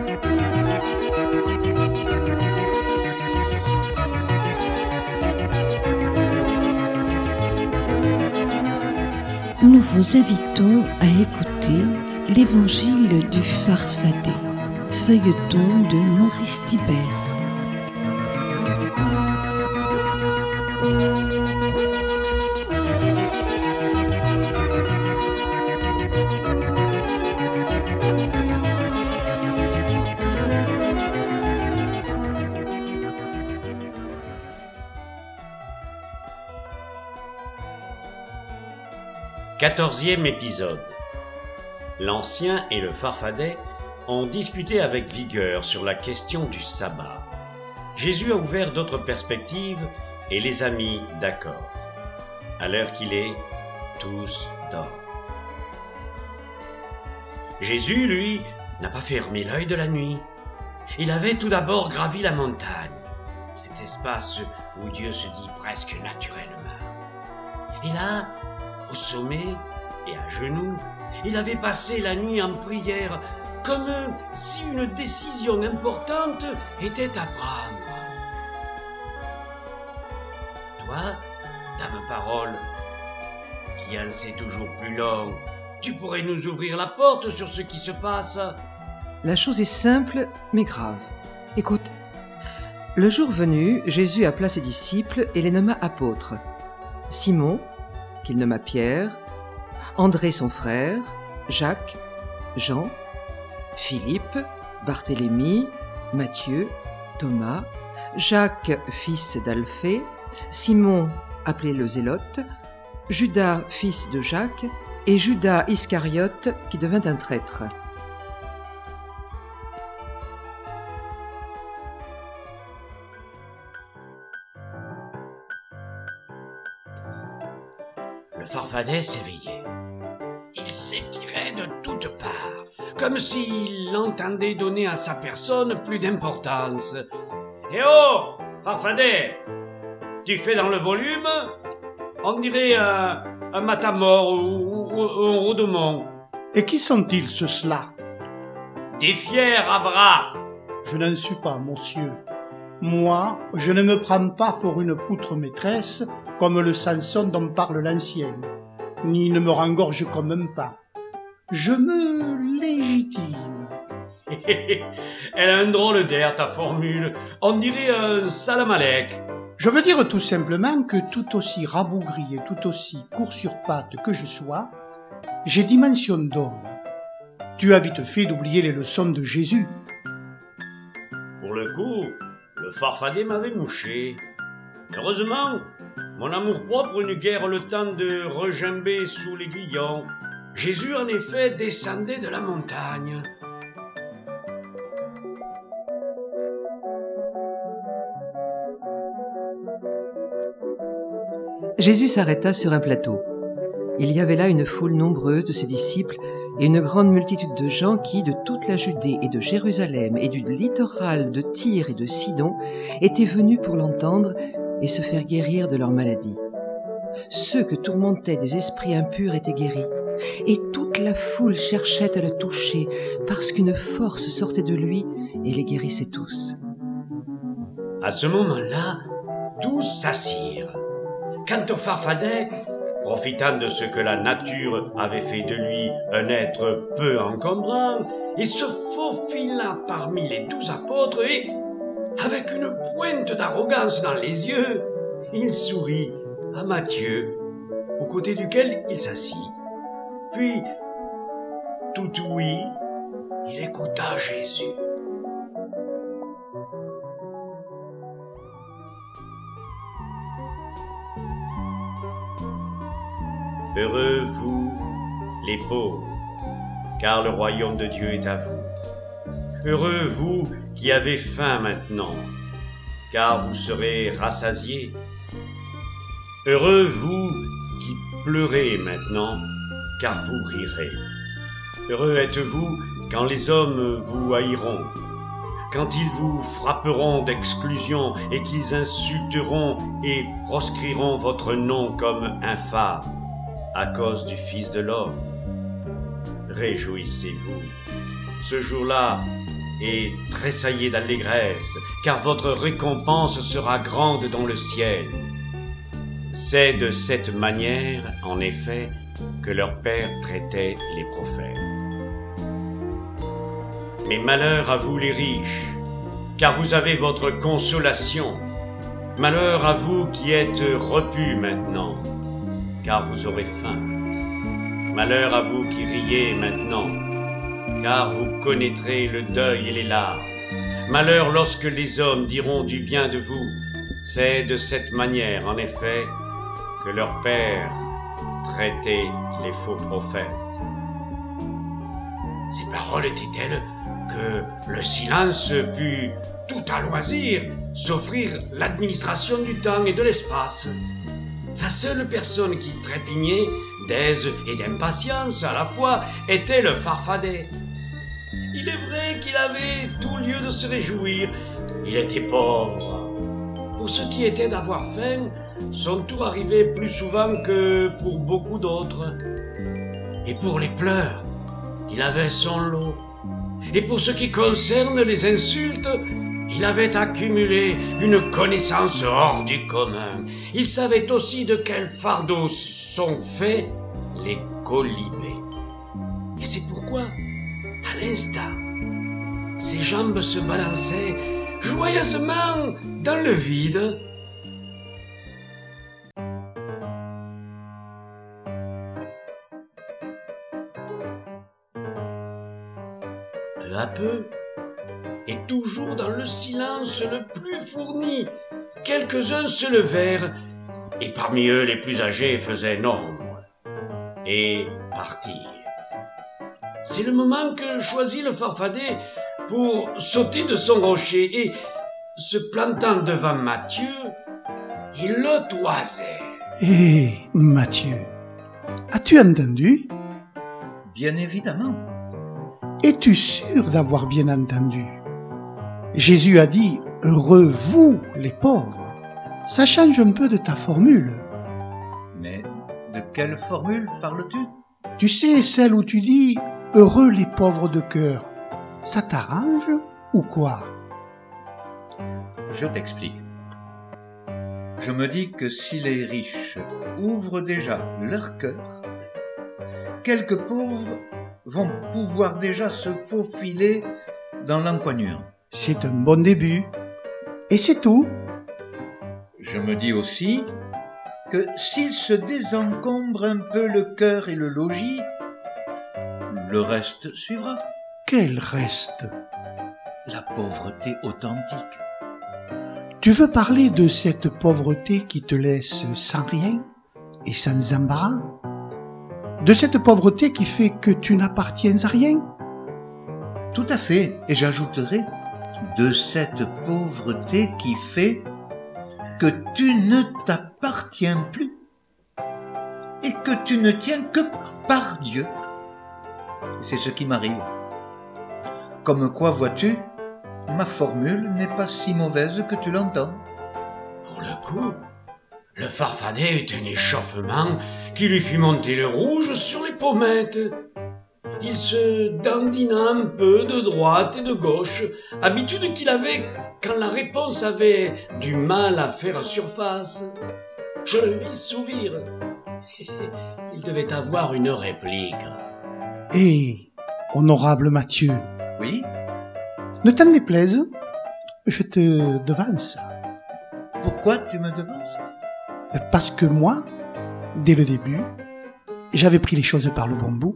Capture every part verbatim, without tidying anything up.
Nous vous invitons à écouter l'Évangile du Farfadet, feuilleton de Maurice Thibert. Quatorzième épisode. L'Ancien et le Farfadet ont discuté avec vigueur sur la question du sabbat. Jésus a ouvert d'autres perspectives et les a mis d'accord. À l'heure qu'il est, tous dorment. Jésus, lui, n'a pas fermé l'œil de la nuit. Il avait tout d'abord gravi la montagne, cet espace où Dieu se dit presque naturellement. Et là, au sommet et à genoux, il avait passé la nuit en prière, comme si une décision importante était à prendre. Toi, dame parole, qui en sais toujours plus long, tu pourrais nous ouvrir la porte sur ce qui se passe? La chose est simple, mais grave. Écoute, le jour venu, Jésus appela ses disciples et les nomma apôtres. Simon, qu'il nomma Pierre, André son frère, Jacques, Jean, Philippe, Barthélemy, Matthieu, Thomas, Jacques fils d'Alphée, Simon appelé le Zélote, Judas fils de Jacques et Judas Iscariote qui devint un traître. Le Farfadet s'éveillait. Il s'étirait de toutes parts, comme s'il entendait donner à sa personne plus d'importance. « Eh oh, Farfadet, tu fais dans le volume? On dirait un, un matamor ou, ou, ou un rodemont. »« Et qui sont-ils, ceux-là ?»« Des fiers à bras. »« Je n'en suis pas, monsieur. Moi, je ne me prends pas pour une poutre maîtresse, comme le Samson dont parle l'ancien, ni ne me rengorge comme un pain. Je me légitime. » Elle a un drôle d'air, ta formule. On dirait un salamalek. Je veux dire tout simplement que tout aussi rabougri et tout aussi court sur pattes que je sois, j'ai dimension d'homme. Tu as vite fait d'oublier les leçons de Jésus. Pour le coup, le Farfadet m'avait mouché. Heureusement, mon amour-propre n'eut guère le temps de regimber sous l'aiguillon. Jésus, en effet, descendait de la montagne. Jésus s'arrêta sur un plateau. Il y avait là une foule nombreuse de ses disciples et une grande multitude de gens qui, de toute la Judée et de Jérusalem et du littoral de Tyr et de Sidon, étaient venus pour l'entendre et se faire guérir de leur maladie. Ceux que tourmentaient des esprits impurs étaient guéris, et toute la foule cherchait à le toucher, parce qu'une force sortait de lui et les guérissait tous. À ce moment-là, tous s'assirent. Quant au Farfadet, profitant de ce que la nature avait fait de lui un être peu encombrant, il se faufila parmi les douze apôtres et, avec une pointe d'arrogance dans les yeux, il sourit à Matthieu, au côté duquel il s'assit. Puis, tout ouïe, il écouta Jésus. Heureux vous, les pauvres, car le royaume de Dieu est à vous. Heureux vous qui avez faim maintenant, car vous serez rassasiés. Heureux vous qui pleurez maintenant, car vous rirez. Heureux êtes-vous quand les hommes vous haïront, quand ils vous frapperont d'exclusion et qu'ils insulteront et proscriront votre nom comme infâme à cause du Fils de l'homme. Réjouissez-vous. Ce jour-là, et tressaillez d'allégresse, car votre récompense sera grande dans le ciel. C'est de cette manière, en effet, que leur père traitait les prophètes. Mais malheur à vous les riches, car vous avez votre consolation. Malheur à vous qui êtes repus maintenant, car vous aurez faim. Malheur à vous qui riez maintenant, car vous connaîtrez le deuil et les larmes. Malheur lorsque les hommes diront du bien de vous. C'est de cette manière, en effet, que leur père traitait les faux prophètes. Ces paroles étaient telles que le silence put, tout à loisir, s'offrir l'administration du temps et de l'espace. La seule personne qui trépignait d'aise et d'impatience à la fois était le Farfadet. Il est vrai qu'il avait tout lieu de se réjouir. Il était pauvre. Pour ce qui était d'avoir faim, son tour arrivait plus souvent que pour beaucoup d'autres. Et pour les pleurs, il avait son lot. Et pour ce qui concerne les insultes, il avait accumulé une connaissance hors du commun. Il savait aussi de quel fardeau sont faits les colibés. Et c'est pourquoi, à l'instant, ses jambes se balançaient joyeusement dans le vide. Peu à peu, et toujours dans le silence le plus fourni, quelques-uns se levèrent, et parmi eux les plus âgés faisaient nombre, et partirent. C'est le moment que choisit le Farfadet pour sauter de son rocher, et, se plantant devant Mathieu, il le toisait. Hé, Mathieu, as-tu entendu? Bien évidemment. Es-tu sûr d'avoir bien entendu? Jésus a dit « Heureux vous, les pauvres ». Ça change un peu de ta formule. Mais de quelle formule parles-tu? Tu sais, celle où tu dis « Heureux les pauvres de cœur ». Ça t'arrange ou quoi? Je t'explique. Je me dis que si les riches ouvrent déjà leur cœur, quelques pauvres vont pouvoir déjà se faufiler dans l'encoignure. C'est un bon début. Et c'est tout. Je me dis aussi que s'ils se désencombrent un peu le cœur et le logis, le reste suivra. Quel reste? La pauvreté authentique. Tu veux parler de cette pauvreté qui te laisse sans rien et sans embarras? De cette pauvreté qui fait que tu n'appartiens à rien? Tout à fait, et j'ajouterai de cette pauvreté qui fait que tu ne t'appartiens plus et que tu ne tiens que par Dieu. C'est ce qui m'arrive. Comme quoi, vois-tu, ma formule n'est pas si mauvaise que tu l'entends. Pour le coup, le Farfadet eut un échauffement qui lui fit monter le rouge sur les pommettes. Il se dandina un peu de droite et de gauche, habitude qu'il avait quand la réponse avait du mal à faire surface. Je le vis sourire. Il devait avoir une réplique. Hé, honorable Mathieu. Oui? Ne t'en déplaise, je te devance. Pourquoi tu me devances? Parce que moi, dès le début, j'avais pris les choses par le bon bout.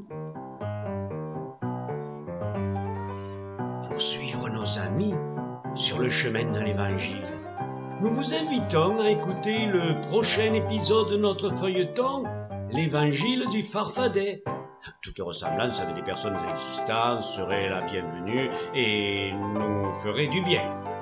Pour suivre nos amis sur le chemin de l'Évangile, nous vous invitons à écouter le prochain épisode de notre feuilleton, l'Évangile du Farfadet. Toute ressemblance avec des personnes existantes serait la bienvenue et nous ferait du bien.